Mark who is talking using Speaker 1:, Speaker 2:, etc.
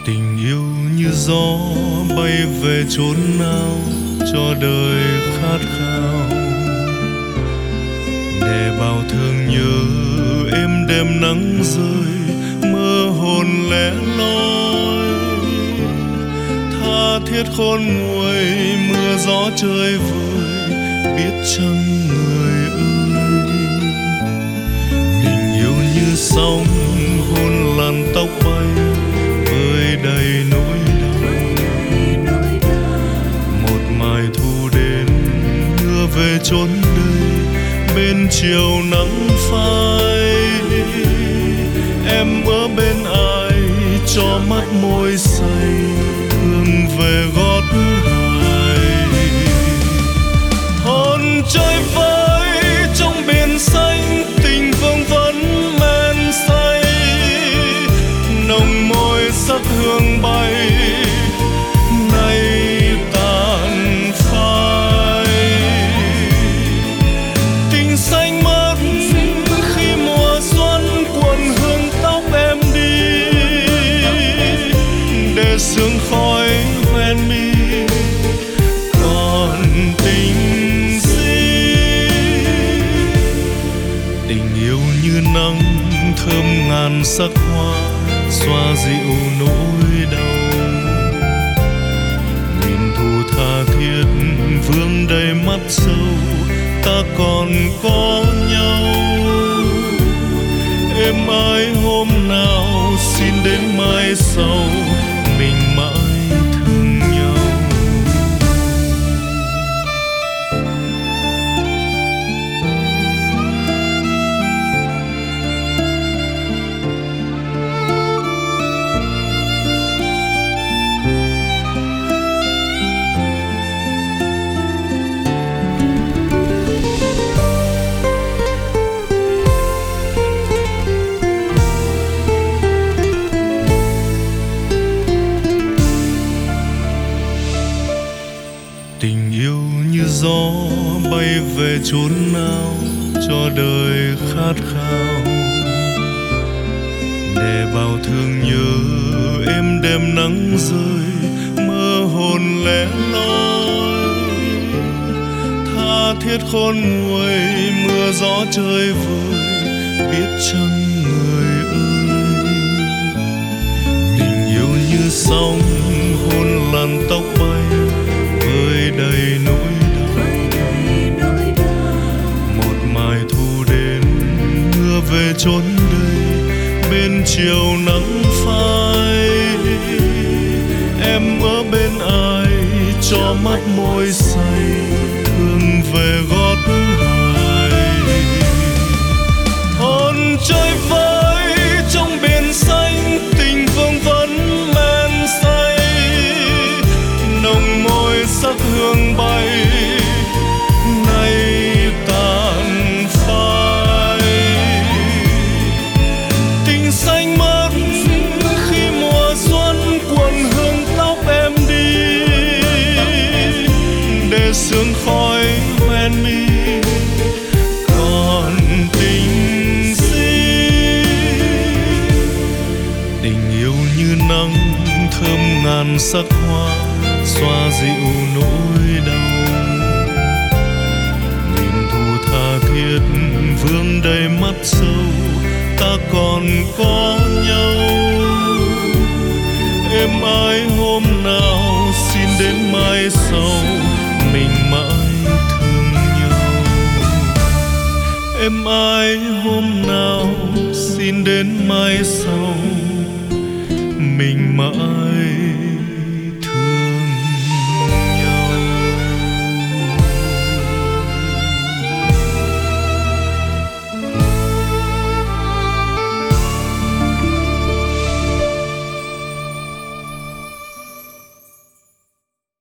Speaker 1: Tình yêu như gió bay về chốn nào cho đời khát khao, để bao thương nhớ êm đêm nắng rơi, mơ hồn lẻ loi. Tha thiết khôn nguôi mưa gió chơi vơi, biết chăng người ơi. Tình yêu như sóng hôn làn tóc bay, vơi đầy nỗi đau. Một mai thu đến mưa về chốn đây, bên chiều nắng phai. Em ở bên ai cho mắt môi say, hương về gót hải. Hồn chơi vơi trong biển xanh, tình vương vấn men say. Nồng môi sắc hương bay, nay tàn phai. Tình xanh mất khi mùa xuân cuộn hương tóc em đi, để sương khói ven mi. Còn tình gì? Tình yêu như nắng thơm ngàn sắc hoa, xoa dịu nỗi đau. Nhìn thu tha thiết vương đầy mắt sâu, ta còn có nhau. Êm ái hôm nào xin đến mai sau, mình mãi thương nhau. Tình yêu như gió bay về chốn nào cho đời khát khao, để bao thương nhớ êm đêm nắng rơi, mơ hồn lẻ loi. Tha thiết khôn nguôi mưa gió chơi vơi, biết chăng người ơi. Tình yêu như sóng hôn làn tóc bay, vơi đầy nỗi đau. Một mai thu đến mưa về chốn đây, bên chiều nắng phai. Em ở bên ai cho mắt môi say, hương về gót hải. Hồn chơi vơi trong biển xanh, tình vương vấn men say. Nồng môi sắc hương bay, nay tàn phai. Tình xanh mất khi mùa xuân cuộn hương tóc em đi, để sương khói ven mi. Còn tình gì? Tình yêu như nắng thơm ngàn sắc hoa, xoa dịu nỗi đau. Nhìn thu tha thiết vương đầy mắt sâu, ta còn có nhau. Êm ái hôm nào xin đến mai sau, mình mãi thương nhau. Êm ái hôm nào xin đến mai sau, mình mãi